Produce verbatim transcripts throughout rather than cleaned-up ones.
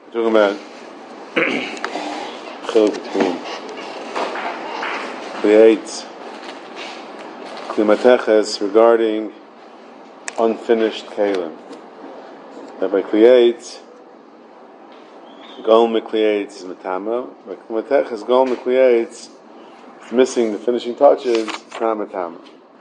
We're talking about chil between Kliyates, Klimateches regarding unfinished kalim. That by Kliyates, Gol Mikliyates is Matama. By Klimateches, Gol Mikliyates, it's missing the finishing touches, it's not Matama.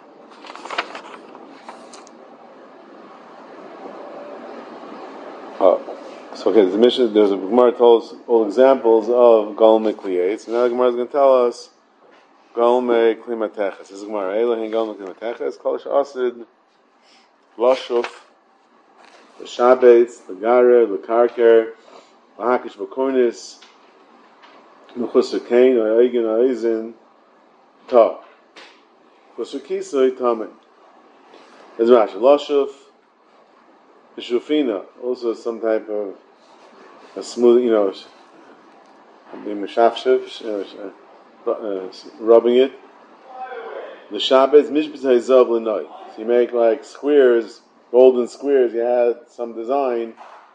Oh. So okay, the mission. There's a Gemara told us all examples of Gol Mikliyates. Now the Gemara is going to tell us Gol Miklimateches. This is Gemara. Elohim Gol Miklimateches. Kol Shasid, Lashuf, the Shabbatz, the Garer, the Karker, the Hakish Bakornis, the Chusar Kain, the Eigen, the Eizin, Ta. Chusar Kisoi, Tamei. There's Rashi. Lashuf, the Shufina, also some type of a smooth, you know, being meshafshev, uh, rubbing it. The Shabbat mishbetz hayzav l'noy. So you make like squares, golden squares. You had some design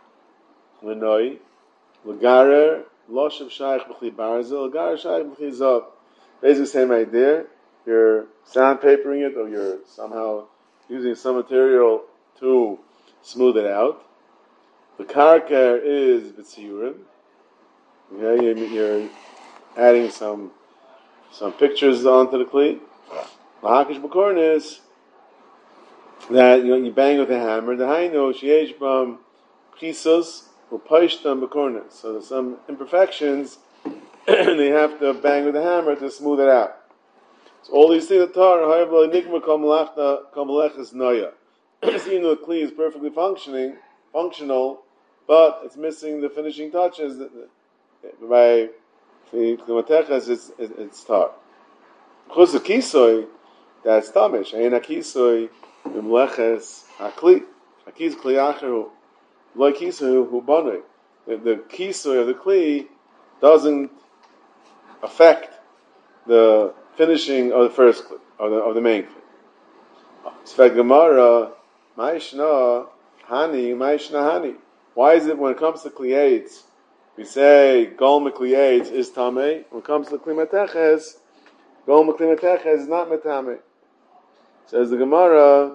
l'noy. L'garer loshav shaykh b'chli barzel. L'garer shaykh b'chli zav. Basically, same idea. You're sandpapering it, or you're somehow using some material to smooth it out. The karker is b'tziyurim. Okay, you're, you're adding some some pictures onto the kli. The hakish b'kornis that you know you bang with a hammer. The hainu sheyesh bam chisos u'paishtam b'kornis. So there's some imperfections, and they have to bang with a hammer to smooth it out. So all these things are tar ha'yavla nikma kol malachta kol malachas noya. Even though the kli is perfectly functioning, functional, but it's missing the finishing touches. By the klimateches, it's it's tar. Chus kisoi, that's tamish. Ein kisoi b'mleches hakli. Hakis kli acheru, lo kisoi hu banoi. The the kisoi of the kli doesn't affect the finishing of the first kli, of the of the main kli. Sfeg Gemara. Ma'ishna hani, ma'ishna hani. Why is it when it comes to kliyates, we say Gol Mikliyates is tamei? When it comes to klimateches, Gol Miklimateches is not metame. Says the Gemara,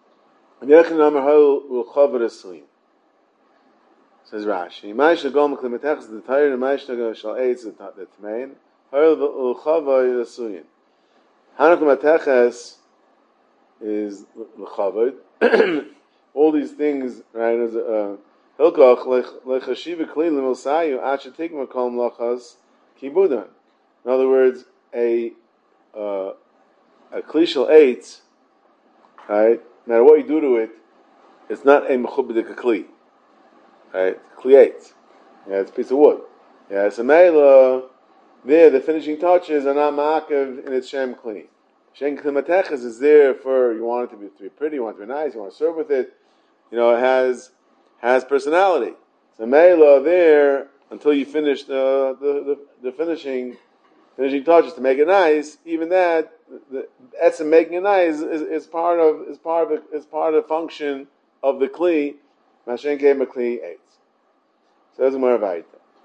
says Rashi, Ma'ishna Gol Miklimateches the Torah, and Ma'ishna Shal Eitz the Tmein, Ha'il L'chava Yasuyin. Hana Klimateches is l'chavod. All these things, right? As a hilkach lechashiva kli l'mosayu asher tigma kol mlachas kibudan. In other words, a uh, a klishal eight, right? No matter what you do to it, it's not a mechubadik kli, right? Kli eight, yeah, it's a piece of wood. Yeah, so meila there, the finishing touches are not ma'akev in its shem kli. Shen klimateches is there for, you want it to be, to be pretty, you want it to be nice, you want to serve with it. You know, it has has personality. So meila there, until you finish the the, the, the finishing finishing touches to make it nice, even that, the etzem making it nice is, is part of is part of is part of the function of the kli. Mashen gave a kli eight. So that's more vaita.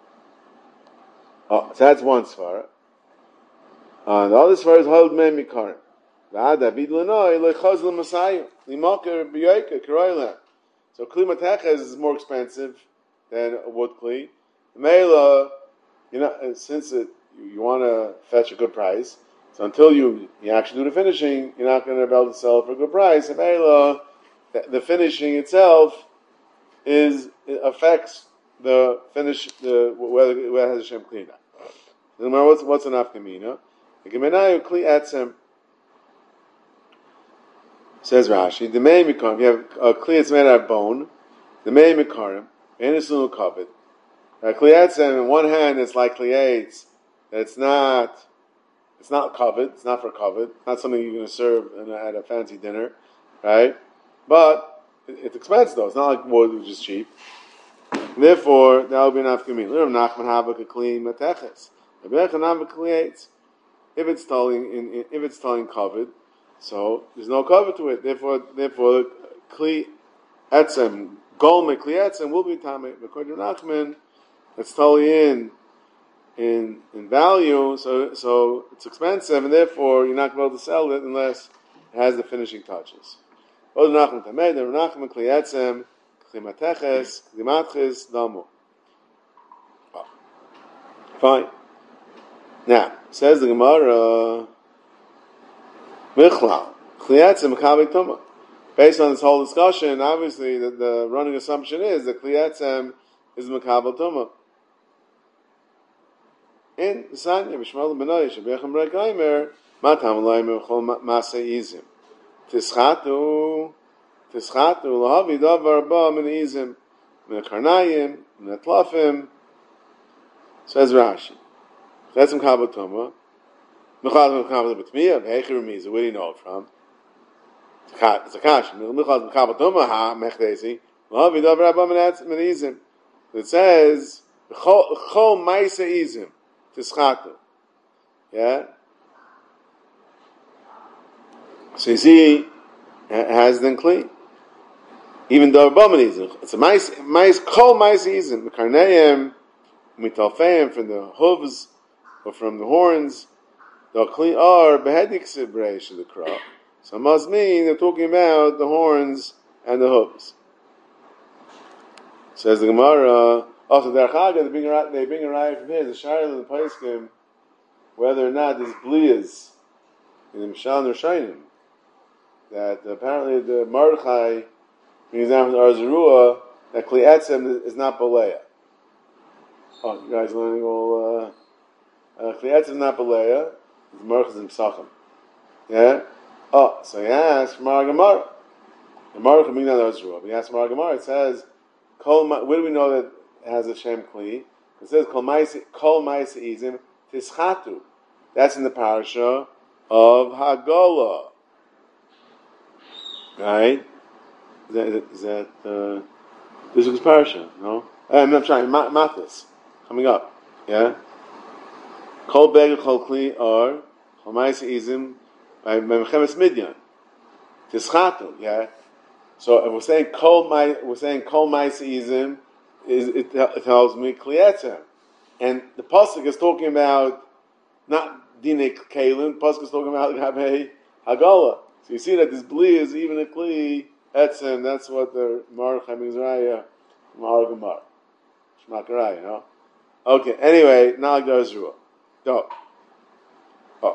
Oh, so that's one svara. Uh, the other svara is hold me mikarim. David Lenoi lechaz l'masayu limaker b'yoyka karoila. So kli mateches is more expensive than a wood kli. Meila, you know, since it, you, you want to fetch a good price, so until you, you actually do the finishing, you're not going to be able to sell it for a good price. And Meila, the, the finishing itself is it affects the finish, the whether whether it has a shem kli. No matter what's what's an afkamina. The gemenayu kli etzem. Says Rashi, the main mikarim, you have a kli that's made out of bone, the main mikarim, and it's a little covered. A kli etzem, in one hand, it's like kliyates, it's not, it's not covered, it's not for covered, not something you're going to serve in a, at a fancy dinner, right? But it, it's expensive though, it's not like wood, which is cheap. And therefore, that would be an afkamin. L'ram nachman habak a kli mateches. If it's telling, in, if it's telling covered, so there's no cover to it. Therefore, therefore, kli etzem, gol me kli etzem will be tamei. According to Nachman, it's totally in in in value, so so it's expensive, and therefore you're not going to be able to sell it unless it has the finishing touches. Fine. Now, says the Gemara, based on this whole discussion, obviously the, the running assumption is that Kliyatzem is Makabal Tumah. In Sanya, Bishmal Benoy, Shabechem Bregaimer, Matam Laimer, Chol Masa Izim. Tischatu, Tischatu, Lahavi Davar Ba Min Izim, Min Karnayim, Min Atlafim. Says Rashi. That's Makabal Tumah. Mechaz Makabal B'tmiyah, Hecher Miza, where do you know it from? It's a kash. Mechaz Makabal Tumah, Ha, Mechdesi, Lahavi Davar Ba Min Izim. It says, Chol Maisa Izim. Tischatu. Yeah? So you see, it has then clean. Even though Abominizim. It's a mice, mice, kol miceizim. The karneim, mitalfeim, from the hooves, or from the horns, they'll clean, or behedik sibreish of the crop. So it must mean they're talking about the horns and the hooves. Says the Gemara, also, the Archaga, they bring a, they bring a riot from here, the Shayla and the Paiskim, whether or not there's blias in the Mishal and Rishayim, that apparently the Mordechai, when he's down from the Arzarua, that Kliyatzem is not Baleya. Oh, you guys learning all, uh, uh Kliyatzem is not Baleya, the Mordechai is in Psachim. Yeah? Oh, so he asked for Mar Gemara. The Mordechai being down the Arzarua, but he asked for Mar Gemara, it says, where do we know that has a shem kli? It says kol ma'ase kol ma'ase izim tischatu. That's in the parasha of Hagala, right? Is that, is that uh, this is parasha? No, I'm not trying. Mathis coming up. Yeah. Kol beg kol kli or kol ma'ase izim by Mechemes Midyan tischatu. Yeah. So if we're saying kol my, we're saying kol ma'ase izim. Is it, it tells me kliyatzem, and the pasuk is talking about not dinik kalim. The pasuk is talking about gabe hagala. So you see that this bli is even a kli etzem. That's what the Mar Chamizraya Mar Gemar Shmakaraya, you know. Okay. Anyway, now goes Ruah. Go. Oh.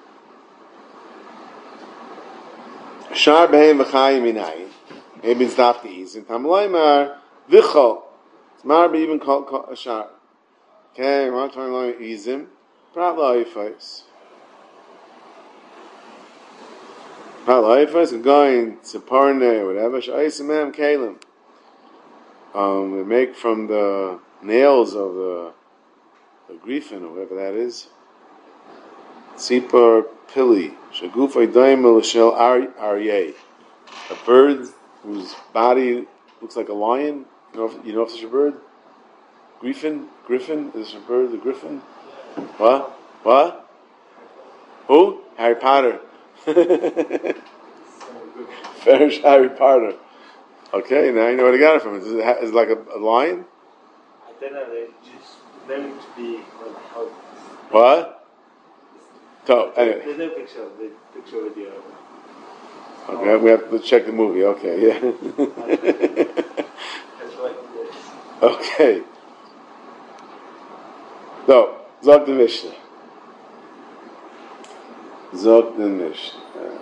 Shar behem v'chayim inay. Maybe it's not the easy. Tamlaymar v'chol. Marbe even called a shar. Okay, we're not talking about izim. Prat la'ifos. Prat la'ifos, going to parne or whatever. Sh'aisim em kalim. Um, they make from the nails of the, the griffin or whatever that is. Tzipar pili. Shaguf aydaim l'shel aryeh. A bird whose body looks like a lion. You know, if, you know if there's a bird? Griffin? Griffin? Is there a bird? The griffin? What? What? Who? Harry Potter. Farish Harry Potter. Okay, now you know where I got it from. Is it, is it like a, a lion? I don't know, they just meant to be how. What? So, anyway. There's no picture of the picture with you. Okay, oh. We have to check the movie. Okay, yeah. Okay. So, Zog the Mishnah. Zog the Mishnah.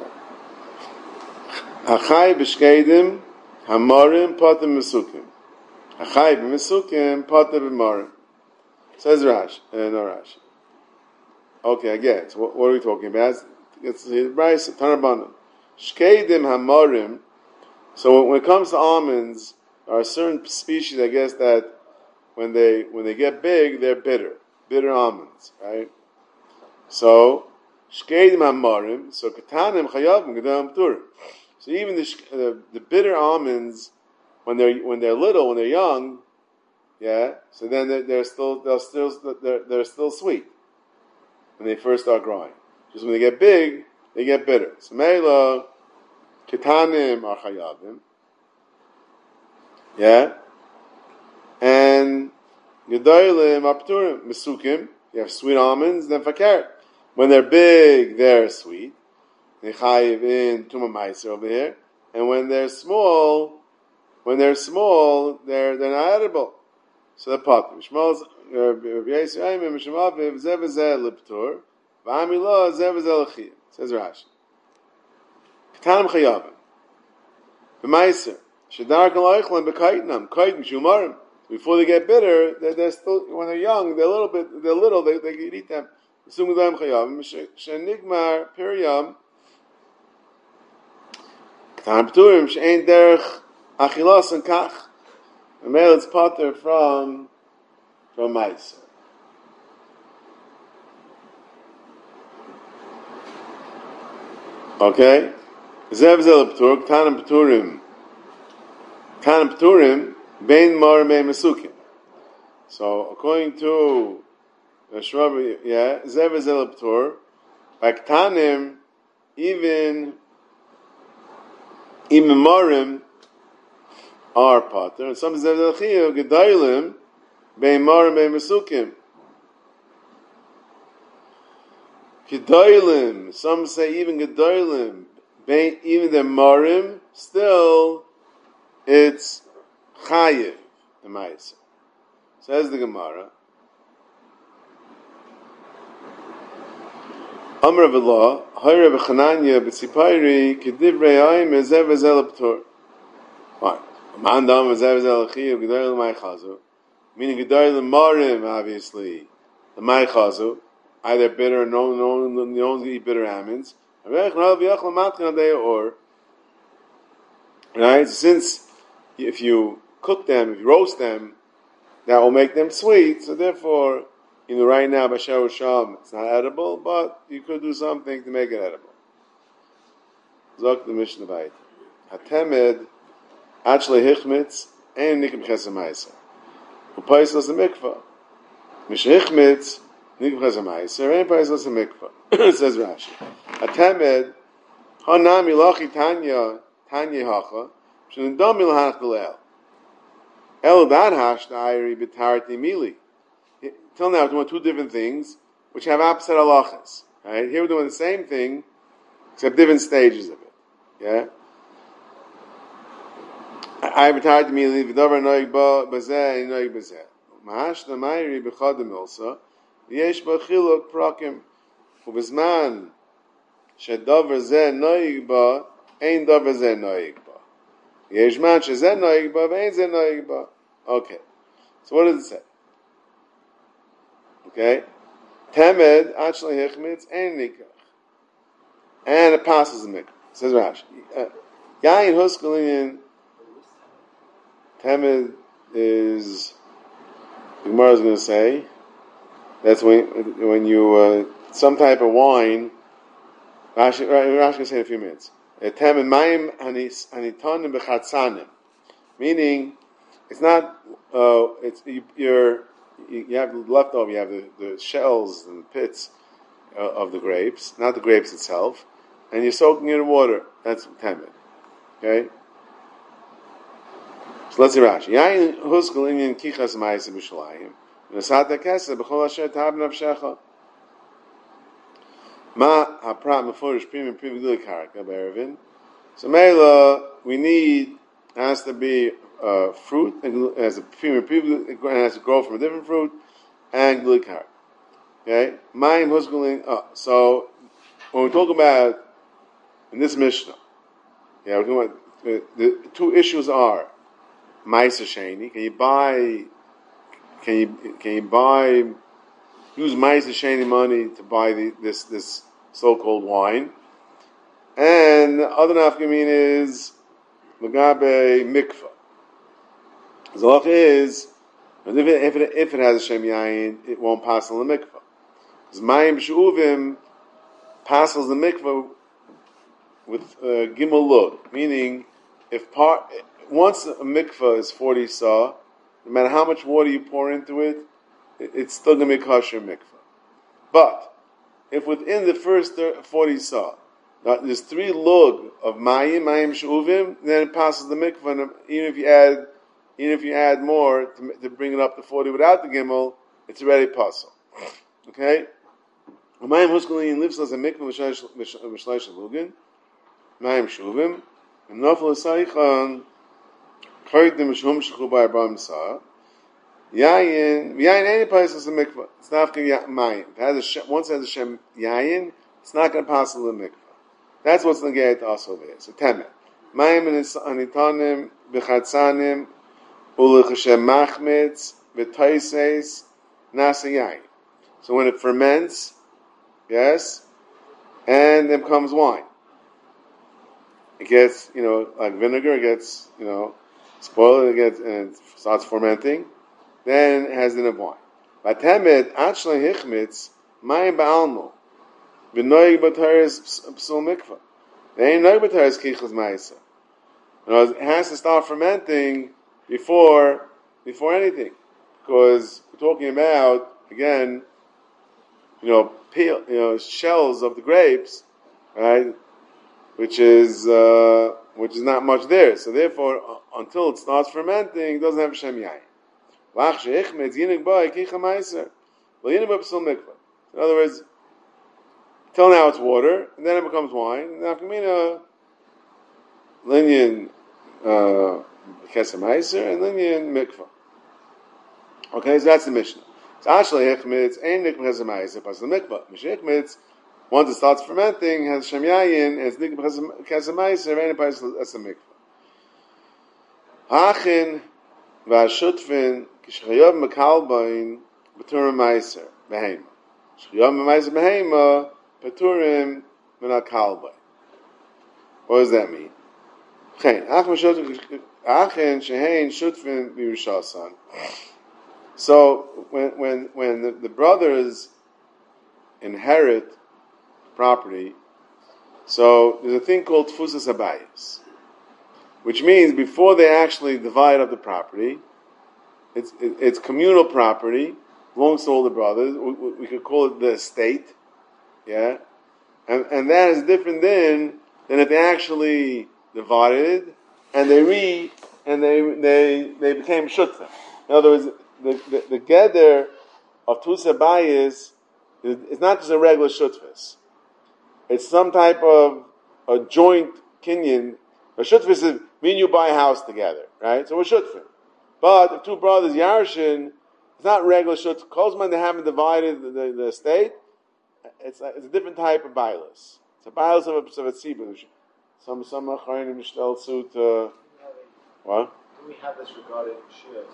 Achai b'shkeidim, hamorim potem mesukim. Achai b'mesukim, potem b'morim. Says Rash, uh, no Rash. Okay, again, so what, what are we talking about? It's the Bryce, Tanarbanim. Shkeidim hamorim. So when it comes to almonds, there are certain species, I guess, that when they when they get big, they're bitter, bitter almonds, right? So shkeidim hamorim, so katanim chayavim gedam turim. So even the, the the bitter almonds, when they're when they're little, when they're young, yeah. So then they're, they're still they're still they're they're still sweet when they first start growing. Just when they get big, they get bitter. So meila katanim are chayavim. Yeah, and Gedolim apturim mesukim. You have sweet almonds, then fakir. When they're big, they're sweet. They chayiv in tuma meiser over here, and when they're small, when they're small, they're they're not edible. So they're potter. Shmuel's Yisraelim Mishmaviv Zevazeh Liptur V'Amila Zevazeh Lechiyim. Says Rashi. Ketanim Chayavim. B'Meiser Shadar Kalaychlan B'Kaitnam Kaitn Shumarim. Before they get bitter, they're, they're still when they're young, they're a little bit, they're little, they they can eat them. Sumudam Chayavim Shenigmar Piriyam. Ketanim Pturim She'ein Derech Achilas and Kach. A male is potter from from Meiser. Okay? Zev zel ptur, ktanim pturim. Ktanim pturim, bein mar me mesukim. So, according to the Shrabi, yeah, zev zel ptur, by ktanim, even even marim are potter, and some zev zel chiyuv, gedailim, bein marim bein mesukim. Gedolim, some say even Gedolim, even the Marim, still it's Chayiv, the Ma'aser. Says the Gemara. Amr v'lo, Hayre v'chananya b'tzipayri, k'divrei ayim ezev ezel p'tor. What? Man dam ezev ezel achiv, Gedolim ma'achazu. Meaning Gedolim Marim, obviously, the ma'achazu. Either bitter, no, no, no, no one's eat bitter almonds. Or, right? Since if you cook them, if you roast them, that will make them sweet. So therefore, you know, right now, Bashar Sham, it's not edible, but you could do something to make it edible. Zok the Mishnah Vayit. Hatemed, actually hichmitz, and nikim chesamaysa. Upais las a mikvah. Mish hichmitz, Nikim Chazamaiser, and Paisos and Mikvah. Says Rashi. Atemed, Hanami Lachi Tanya, Tanya Hacha, Shinadam Milhach Galel. El Dad Hash, the Iri Bitarti Mili. Till now, we're doing two different things, which have opposite halachas. Right? Here we're doing the same thing, except different stages of it. Yeah? I Bitarti Mili, Vidavar Noig Ba, Bazeh, Noig Bazeh. Mahash, the Iri Bichadim Ilsa, יש בה חילוק פרקים ובזמן שדבר זה נויג בה אין דבר זה נויג בה יש זמן שזה נויג בה ואין זה נויג בה. Okay, so what does it say? Okay, Temed actually hichmitz and nikach, and it passes the mikvah. Says Rashi, Yain Huskalinian Temed is the Gemara is going to say that's when when you uh, some type of wine. Rashi, Rashi can say in a few minutes. Temed mayim hanitonim b'chatzanim, meaning it's not. Uh, it's you, you're you have leftover. You have the, the shells and the pits uh, of the grapes, not the grapes itself, and you're soaking it in water. That's temed. Okay. So let's see Rashi. Yain huskel inyan kichas ma'aser b'shalayim. Nesata kesa b'chol asher tab nafshecha. Ma haprat meforish premium premium karaka berevin. So Mela, we need has to be uh, fruit and has a premium premium and has to grow from a different fruit and glulik karaka. Okay, mine husguling. Oh, so when we talk about in this Mishnah, yeah, we're talking about the, the two issues are ma'aser sheni. Can you buy? Can you can you buy use ma'aser sheni money to buy the, this this so-called wine? And the other nafkamin is magabe mikvah. The halach is if it, if it if it has a shem yayin, it won't pass on the mikvah. Because mayim shuvim passes the mikvah with uh, gimel lud, meaning if part once a mikvah is forty saw. No matter how much water you pour into it, it's still going to be kosher mikvah. But if within the first forty saw, there's three lug of mayim, mayim shuvim, then it passes the mikvah. And even if you add even if you add more to, to bring it up to forty without the gimel, it's already pasul. Okay? Mayim huskalin lives as a mikvah v'shleish lugin. Mayim shuvim. And nafal asayichan kardim shum shchu by Abraham sa. Yayin, yayin any place is a mikvah. It's not going to mayim. It has a shem, once it has a shem yayin, it's not going to pass the mikvah. That's what's negated also there. So temet. Mayim and anitanim b'chatzanim u'lechem machmitz v'taises nasa yayin. So when it ferments, yes, and then comes wine. It gets, you know, like vinegar, it gets, you know, spoiled, it gets, and it starts fermenting. Then it has enough wine. Vatemet achla hichmitz mayim ba'almo v'noig b'taris psul mikvah. They ain't noig b'taris kichlas ma'isa. It has to start fermenting before before anything, because we're talking about again, you know, peel, you know, shells of the grapes, right? Which is uh, which is not much there. So therefore, uh, until it starts fermenting, it doesn't have shem yayin. In other words, till now it's water, and then it becomes wine, and after mina, linyan kesamaiser, and linyan mikvah. Okay, so that's the Mishnah. So actually, hechmitz ain't nikvah kesamaiser, but the mikvah. Mishechmitz, once it starts fermenting, has shem yayin, and it's nikvah kesamaiser, ain't a place as a mikvah. Hachin v'ashutfin k'shchayav mekalbain b'turim meiser behema. Shchayav meiser behema b'turim menakalbain. What does that mean? Achin shehein shutfin b'yushasan. So when when when the, the brothers inherit property, so there's a thing called tfusas habayis, which means before they actually divide up the property, it's it, it's communal property, belongs to all the brothers. We, we could call it the estate, yeah, and and that is different than than if they actually divided and they re and they they they became shutfa. In other words, the the, the gather of tfusas habayis is, is not just a regular shutfas. It's some type of a joint kinyan. A shutfis is me and you buy a house together, right? So we're shutfin. But if two brothers yarshin, it's not regular shutf. Kozman, they haven't divided the, the, the estate. It's a, it's a different type of bailus. It's a bailus of a, of a tzibur. Some some acharonim shtel suit. What? Do we have this regarding shares?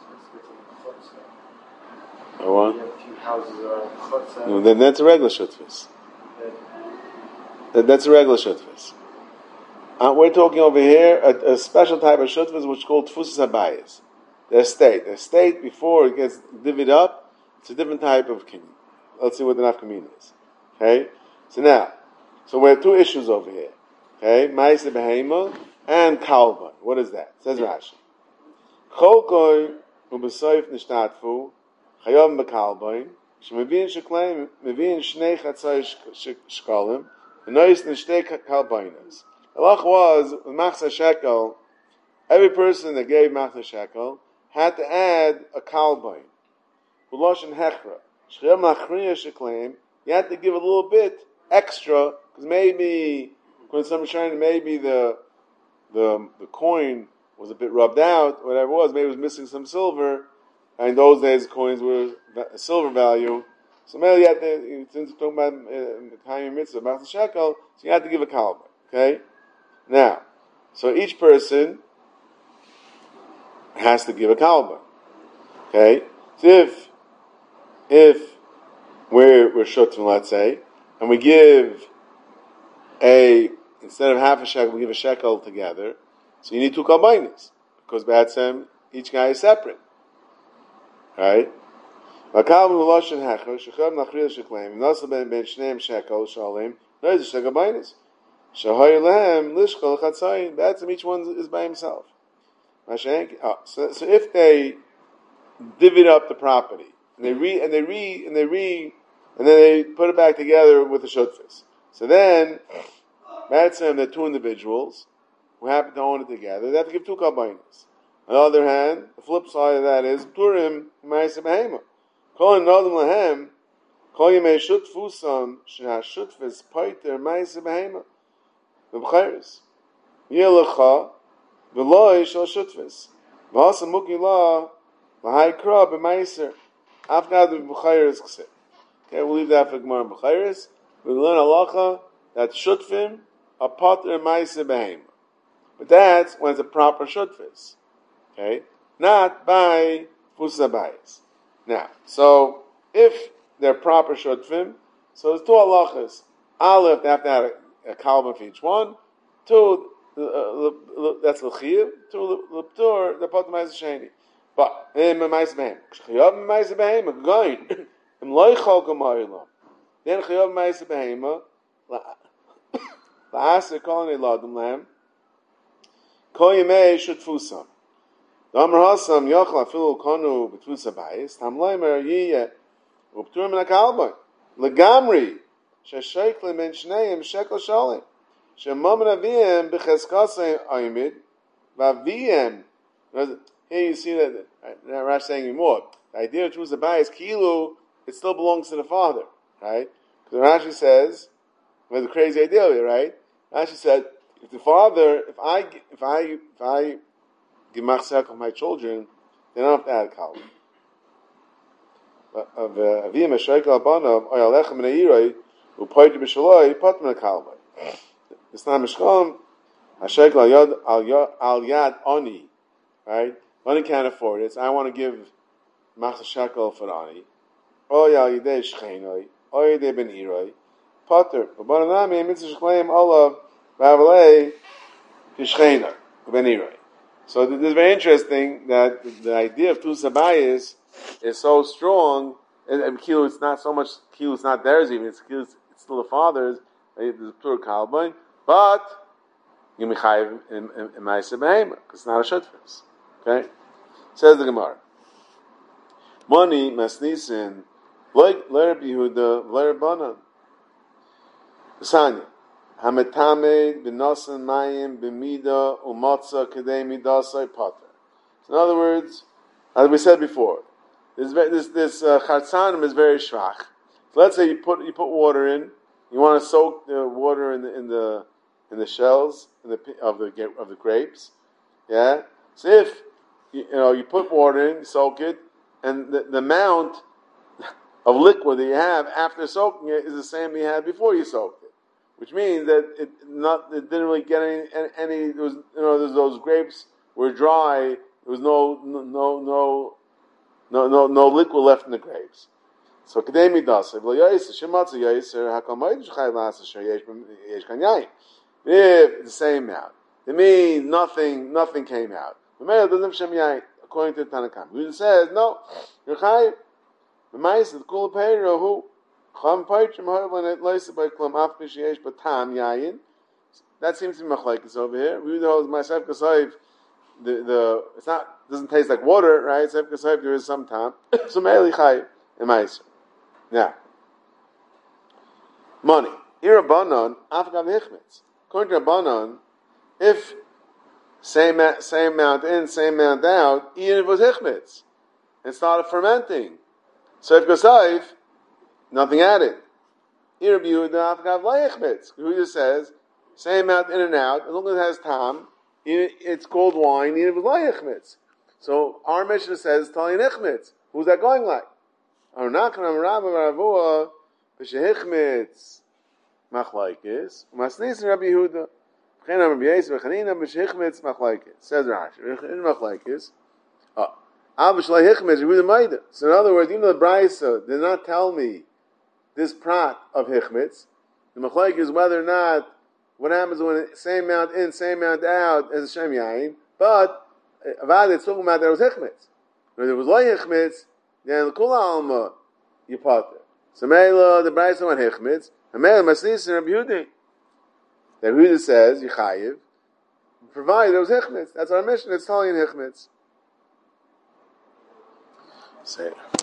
Oh, what? We have a few houses around chutzah. No, then that's a regular shutfis. That, that's a regular shutfis. Uh, we're talking over here a, a special type of shutfas which is called tfusas habayis. The estate. The estate, before it gets divvied up, it's a different type of kinyan. Let's see what the nafkamin is. Okay? So now, so we have two issues over here. Okay? Ma'aseh behema and kalban. What is that? Says Rashi. Cholkoi u'besoif nishtatfu chayav bekalban shemevin shekleim mevin shnei chatzai shkalim v'nois nishtei kalbainas. The halach was, with machzah shekel, every person that gave machzah shekel had to add a kalbain. Uloshin hechra. Shchiyam machriya shekleim, you had to give a little bit extra, because maybe, when some shine, maybe the, the, the coin was a bit rubbed out, whatever it was, maybe it was missing some silver, and in those days coins were silver value. So maybe you had to, since we're talking about time mitzvah, machzah shekel, so you had to give a kalbain. Okay? Now, so each person has to give a kalba. Okay? So if, if we're, we're shutim, let's say, and we give a, instead of half a shekel, we give a shekel together, so you need two kalbainis, because b'atzem, each guy is separate. Right? V'kalba l'loshen hecher, shechem nachriyah shekleim, v'nasa ben ben shneim shekel, shalim, no is a shekel bainis. Shahoylehem lishkol chatzayin. That's each one is by himself. Oh, so, so if they divvy up the property and they re and they re and they re and then they put it back together with the shutfis. So then that's them. They're two individuals who happen to own it together. They have to give two kalbainis. On the other hand, the flip side of that is Purim Ma'aseh Behema. Kol Nodem Lahem, Kol Yemei Shutfusam, Shehashutfes Paiter Ma'aseh Behema. V'b'chayris. Yelecha, V'loi Shal Shutfes. V'asa Mukila, V'haikra B'ma'aser. Afgad V'b'chayris Kseh. Okay, we'll leave that for Gemara B'chayris. We learn halacha that Shutfim are Pater Ma'aseh Behema. But that's when it's a proper Shutfes. Okay? Not by Fusabayis. Now, so if they're proper Shutfim, so there's two halachas. Aleph, they have to have a, a kalban for each one. Two, uh, that's l'chiv. Two, l'ptur, the potem ma'aseh sheni. But, in ma'aseh behem. Chiyov ma'aseh behem, going. Im loichol g'ma'ilam. Then chiyov ma'aseh behem, la'aser kolonei l'adam lam, kol yimei shutfusam. The Amr Hasam Yochel Afilu Konu B'Tvusa Bayis Tam Leimer Yiyeh U'Pturim Min HaKalbon Legamri Sheshayklem Ben Shneim Shekel Shalim Shemam Aviyem B'Cheskasei Ayimid V'Aviyem. Here you see that that Rash saying more. The idea of Tvusa Bayis Kilu, it still belongs to the father, right? Because Rashi says, well, the crazy idea here, right? Rashi said, if the father, if I, if I, if I give machzak of my children, they don't have to add kalb. Of avim eshoykel abanav oyalechem neiroi upoyt b'shaloi pat min kalb. It's not mishkom hashoykel al yad al yad oni, right? Oni can't afford it. So I want to give machzak shekel for ani. Oyal yidei shchenoi oyedei ben iroi pater. Ubananami mitzvah shkleim olav v'avalei hishchenoi ben iroi. So this is very interesting that the idea of Tvusa Bayis is so strong, and, and Kilu, it's not so much, Kilu, it's not theirs even, it's Kilu, it's still the father's, it's a pure Kalban, but you mechayiv in Ma'aseh Behema, because it's not a Shutfes. Okay? Says the Gemara. Money, Masnisin, like Ler Yehuda, Ler Banan. Sanya. Hametamed b'nosan mayim b'mida umatza kedei midasai pater. In other words, as we said before, this this this uh, chartzanim is very shvach. So let's say you put you put water in, you want to soak the water in the in the in the shells in the of the of the grapes, yeah. So if you, you know you put water in, you soak it, and the, the amount of liquid that you have after soaking it is the same you had before you soaked it. Which means that it not it didn't really get any any. There was you know those grapes were dry. There was no no no no no no liquid left in the grapes. So kademi das. If the same out, it means nothing nothing came out. According to the Tanakam, who says no, you're chayiv. The mice the kula peiro who. That seems to be machlekes over here. We know myself kasayv. The the it's not doesn't taste like water, right? Sef kasayv there is some time. So meili chay emaiser. Now, money. Irabanan afgav hichmetz. According to Rabbanan, if same same amount in, same amount out, even if it was hichmetz, and started fermenting. So if kasayv. Nothing added. Yehuda says, same amount in and out, as long as it has tam, it's called wine, even if it's layechmitz. So our mission says, Tali nechmitz. Who's that going like? Arnachan Rabba Baravua, B'shehichmitz, Machlaikis, Masnis Rabbi Yehuda, B'chenam Rabbi Yisrael, B'chanina, B'shehichmitz, Machlaikis. Says Rashi, B'chanina Machlaikis. Oh. So in other words, even though the Brisa did not tell me this prat of hichmitz, the machlaik is whether or not what happens when same amount in, same amount out as a shem yain. But avad it's talking about there was hichmitz. When there was loy hichmitz, then the kula alma yipater. So meila the Brisa went hichmitz, and meila masnis and Rabbi Yehuda. That Yehuda says yichayiv, provided there was hichmitz. That's our mission. It's telling hichmitz. Say it.